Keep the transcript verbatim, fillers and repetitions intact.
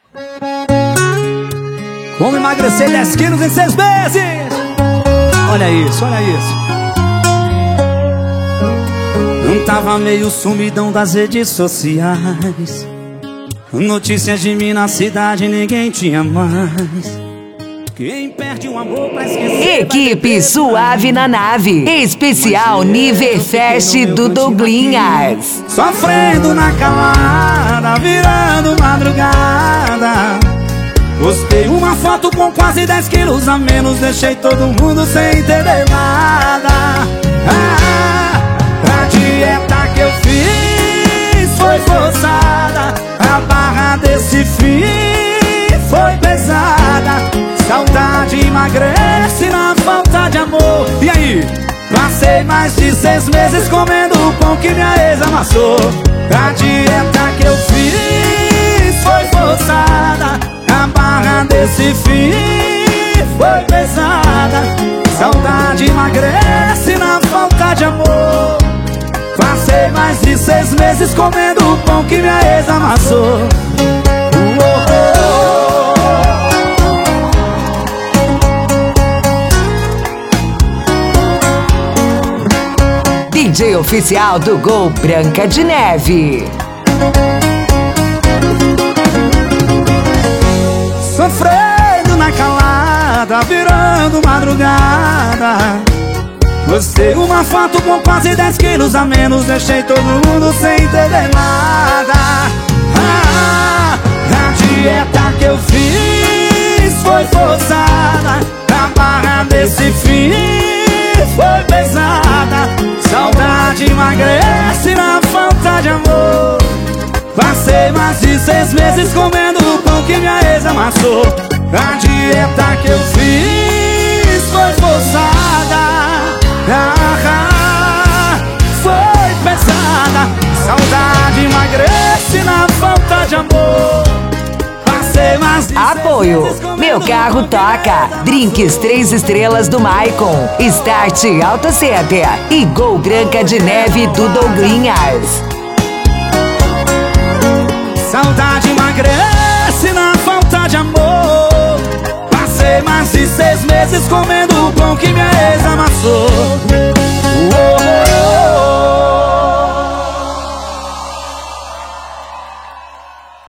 Como emagrecer dez quilos em seis meses? Olha isso, olha isso. Não tava meio sumidão das redes sociais. Notícias de mim na cidade ninguém tinha mais. Quem perde o amor pra esquecer. Equipe Suave na Nave. Especial Niverfest do Douglinhas. Sofrendo na calada, virando madrugada. Postei uma foto com quase dez quilos a menos. Deixei todo mundo sem entender nada. Ah, a dieta que eu fiz foi forçada. A barra desse fim foi pesada. Saudade emagrece na falta de amor. E aí? Passei mais de seis meses comendo o pão que minha ex amassou. A dieta que eu fiz foi forçada. A barra desse fim foi pesada. Saudade emagrece na falta de amor. Passei mais de seis meses comendo o pão que minha ex amassou. D J oficial do Gol Branca de Neve. Sofrendo na calada, virando madrugada. Postei uma foto com quase dez quilos a menos. Deixei todo mundo sem entender nada. Ah, a dieta que eu fiz foi forçada. A barra desse fim foi pesada. Saudade emagrece na falta de amor. Passei mais de seis meses comendo o pão que minha ex amassou. A dieta que eu fiz foi forçada. Ah, foi pesada. Saudade emagrece na falta de amor. Passei mais de Apoio. seis meses comendo Meu carro toca. Drinks três estrelas do Maicon. Start Auto Center. E Gol Branca de Neve do Douglinhas. Saudade emagrece na falta de amor. Passei mais de seis meses comendo o pão que minha ex amassou.